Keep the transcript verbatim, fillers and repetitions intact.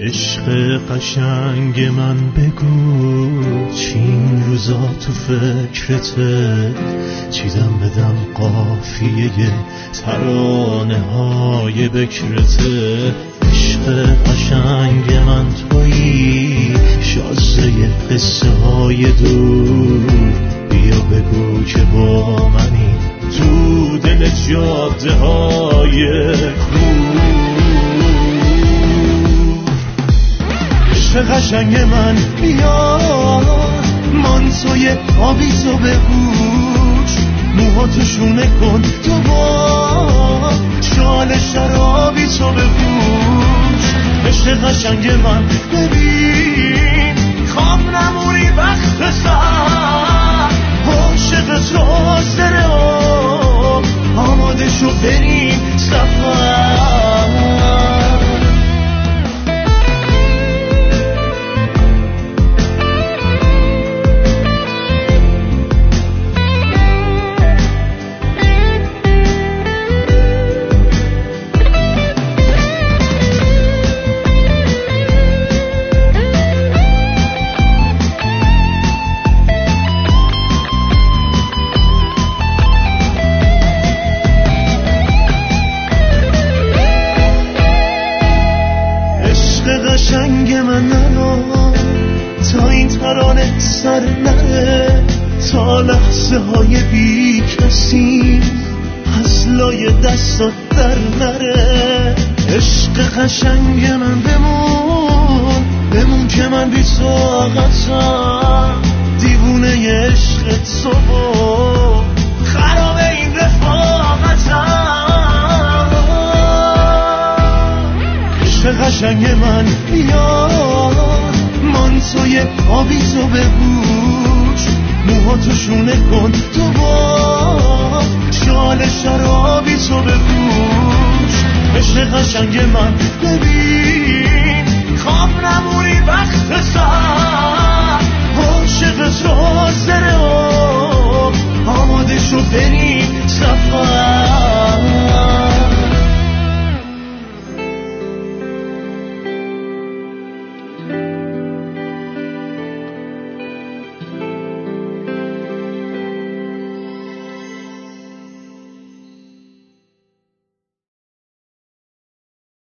عشق قشنگ من بگو چین روزا تو فکرته چیدم بدم قافیه ترانه های بکرته. عشق قشنگ من تویی شازه قصه های دور بیا بگو که با منی تو دل جاده های خور. عشق قشنگ من بیا مانسوی آبی تو بپوش موهاتو شونه کن تو با شال شرابی تو بپوش. عشق قشنگ من ببین خواب نمونی وقت سر عاشق تو سره آماده شو بریم سفر. قشنگ من نرا تا این ترانه سر نره تا لحظه های بی کسی از لای دستات در نره. عشق قشنگ من بمون بمون که من بی تو آقاتم دیوونه عشق تو خراب این رفاقتم. قشنگ من بیا مانسوی آبی تو بپوش موهاتو شونه کن تو با شال شرابی تو بپوش. عشق قشنگ من ببین خواب